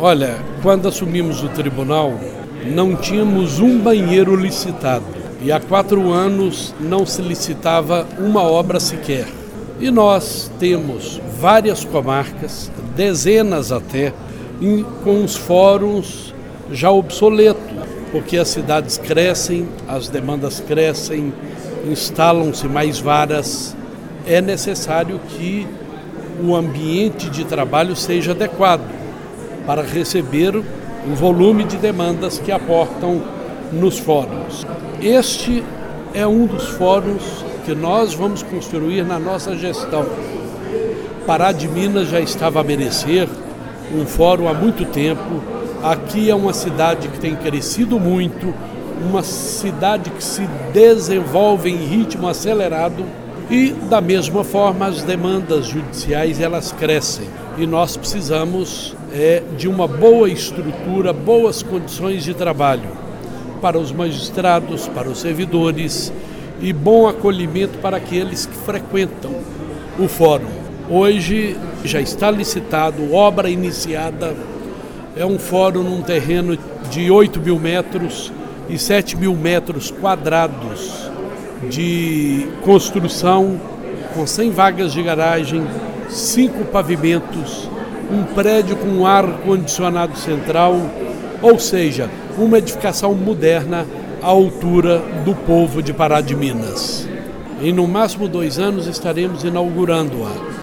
Olha, quando assumimos o tribunal, não tínhamos um banheiro licitado. E há 4 anos não se licitava uma obra sequer. E nós temos várias comarcas, dezenas até, com os fóruns já obsoletos, porque as cidades crescem, as demandas crescem, instalam-se mais varas. É necessário que o ambiente de trabalho seja adequado para receber o volume de demandas que aportam nos fóruns. Este é um dos fóruns que nós vamos construir na nossa gestão. Pará de Minas já estava a merecer um fórum há muito tempo. Aqui é uma cidade que tem crescido muito, uma cidade que se desenvolve em ritmo acelerado e, da mesma forma, as demandas judiciais elas crescem. E nós precisamos de uma boa estrutura, boas condições de trabalho para os magistrados, para os servidores e bom acolhimento para aqueles que frequentam o fórum. Hoje já está licitado, obra iniciada, é um fórum num terreno de 8.000 metros e 7.000 metros quadrados de construção, com 100 vagas de garagem, 5 pavimentos, um prédio com ar-condicionado central, ou seja, uma edificação moderna à altura do povo de Pará de Minas. Em no máximo 2 anos estaremos inaugurando-a.